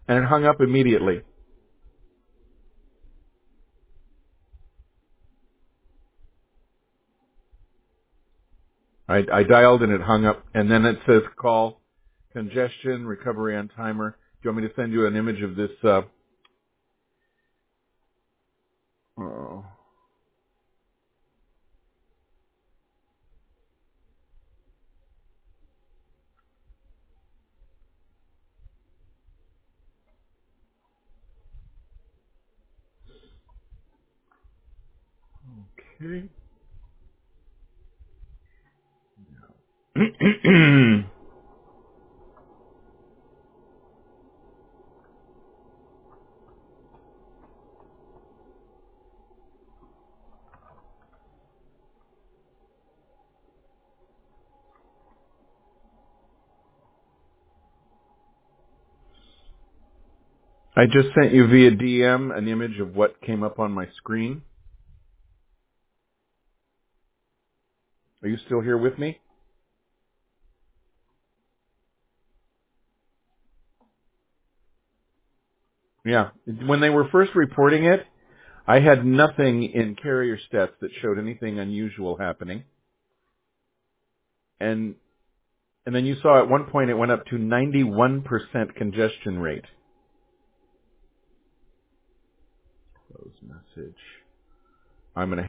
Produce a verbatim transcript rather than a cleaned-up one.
and it hung up immediately. I, I dialed and it hung up, and then it says call congestion recovery on timer. Do you want me to send you an image of this? Uh, oh. Okay. I just sent you via D M an image of what came up on my screen. Are you still here with me? Yeah. When they were first reporting it, I had nothing in carrier stats that showed anything unusual happening. And and then you saw at one point it went up to ninety-one percent congestion rate. Close message. I'm going to